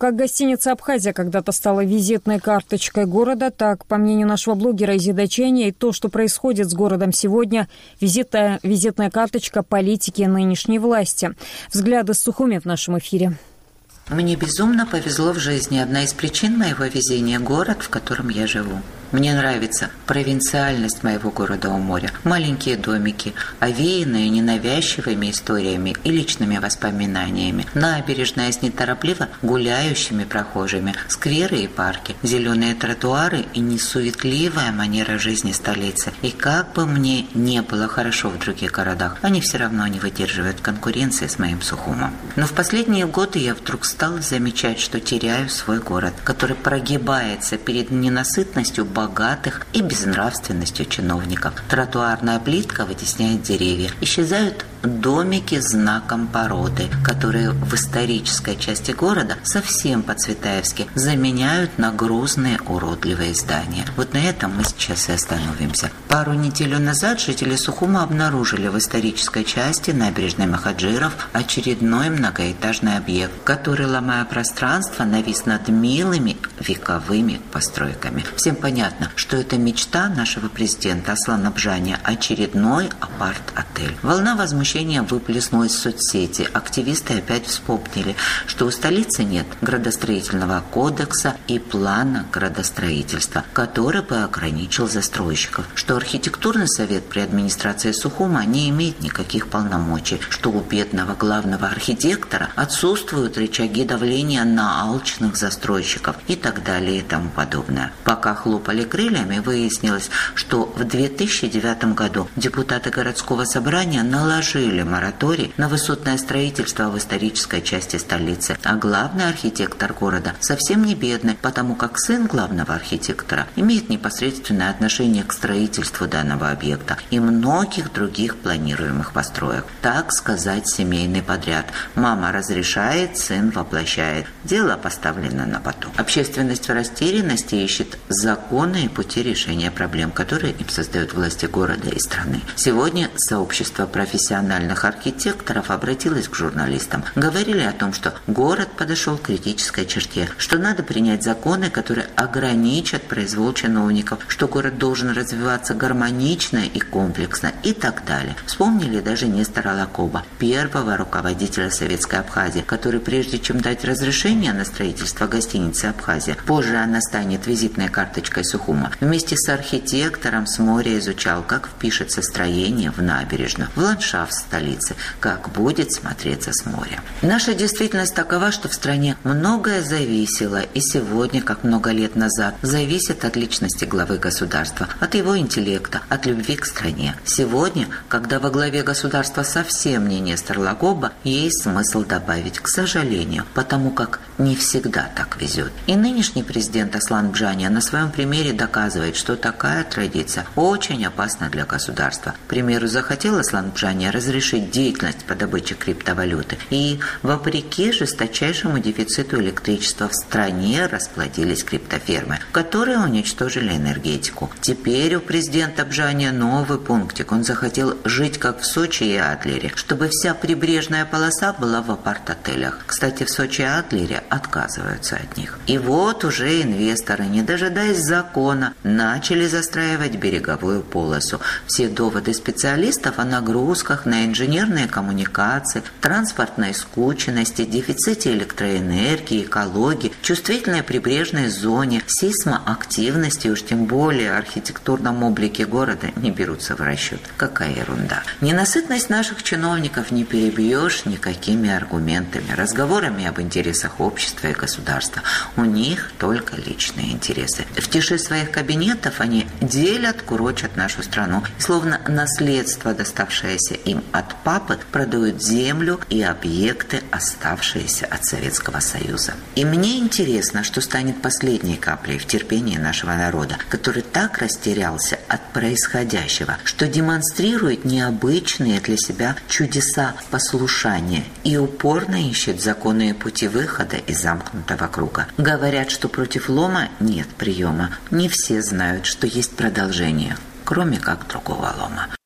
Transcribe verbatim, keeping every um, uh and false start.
как гостиница «Абхазия» когда-то стала визитной карточкой города, так, по мнению нашего блогера Изида Ченя, и то, что происходит с городом сегодня, визитная, визитная карточка политики нынешней власти. Взгляды с Сухуми в нашем эфире. Мне безумно повезло в жизни. Одна из причин моего везения – город, в котором я живу. Мне нравится провинциальность моего города у моря. Маленькие домики, овеянные ненавязчивыми историями и личными воспоминаниями. Набережная с неторопливо гуляющими прохожими, скверы и парки, зеленые тротуары и несуетливая манера жизни столицы. И как бы мне не было хорошо в других городах, они все равно не выдерживают конкуренции с моим Сухумом. Но в последние годы я вдруг стала замечать, что теряю свой город, который прогибается перед ненасытностью богатых и безнравственностью чиновников. Тротуарная плитка вытесняет деревья. Исчезают домики с знаком породы, которые в исторической части города совсем по-цветаевски заменяют на грузные уродливые здания. Вот на этом мы сейчас и остановимся. Пару недель назад жители Сухума обнаружили в исторической части набережной Махаджиров очередной многоэтажный объект, который, ломая пространство, навис над милыми вековыми постройками. Всем понятно, что это мечта нашего президента Аслана Бжания – очередной апарт-отель. Волна возмущения выплеснулась в соцсети. Активисты опять вспомнили, что у столицы нет градостроительного кодекса и плана градостроительства, который бы ограничил застройщиков, что архитектурный совет при администрации Сухума не имеет никаких полномочий, что у бедного главного архитектора отсутствуют рычаги давления на алчных застройщиков и так далее и тому подобное. Пока хлопали крыльями, выяснилось, что в две тысячи девятом году депутаты городского собрания наложили мораторий на высотное строительство в исторической части столицы. А главный архитектор города совсем не бедный, потому как сын главного архитектора имеет непосредственное отношение к строительству данного объекта и многих других планируемых построек. Так сказать, семейный подряд. Мама разрешает, сын воплощает. Дело поставлено на потом. Общественность в растерянности ищет законы и пути решения проблем, которые им создают власти города и страны. Сегодня сообщество профессиональных архитекторов обратилось к журналистам. Говорили о том, что город подошел к критической черте, что надо принять законы, которые ограничат произвол чиновников, что город должен развиваться гармонично и комплексно и так далее. Вспомнили даже Нестора Лакоба, первого руководителя Советской Абхазии, который, прежде чем дать разрешение на строительство гостиницы «Абхазия», позже она станет визитной карточкой Сухума, вместе с архитектором с моря изучал, как впишется строение в набережную, в ландшафт столицы, как будет смотреться с моря. Наша действительность такова, что в стране многое зависело, и сегодня, как много лет назад, зависит от личности главы государства, от его интеллекта, от любви к стране. Сегодня, когда во главе государства совсем не Нестор Лакоба, есть смысл добавить, к сожалению, потому как не всегда так везет. И нынешний президент Аслан Бжания на своем примере доказывает, что такая традиция очень опасна для государства. К примеру, захотел Аслан Бжания разрешить деятельность по добыче криптовалюты, и вопреки жесточайшему дефициту электричества в стране расплодились криптофермы, которые уничтожили энергетику. Теперь у президента Бжания новый пунктик. Он захотел жить как в Сочи и Адлере, чтобы вся прибрежная полоса была в апарт-отелях. Кстати, в Сочи и Адлере отказываются от них. И вот уже инвесторы, не дожидаясь закона, начали застраивать береговую полосу. Все доводы специалистов о нагрузках на инженерные коммуникации, транспортной скученности, дефиците электроэнергии, экологии, чувствительной прибрежной зоне, сейсмоактивности, уж тем более архитектурном облике города не берутся в расчет. Какая ерунда. Ненасытность наших чиновников не перебьешь никакими аргументами, разговорами об интересах общества и государства. У них только личные интересы. В тиши своих кабинетов они делят, курочат нашу страну. И словно наследство, доставшееся им от папы, продают землю и объекты, оставшиеся от Советского Союза. И мне интересно, что станет последней каплей в терпении нашего народа, который так растерялся от происходящего, что демонстрирует необычные для себя чудеса послушания и упорно ищет законы и пути выхода из замкнутого круга. Говорят, что против лома нет приема. Не все знают, что есть продолжение, кроме как другого лома.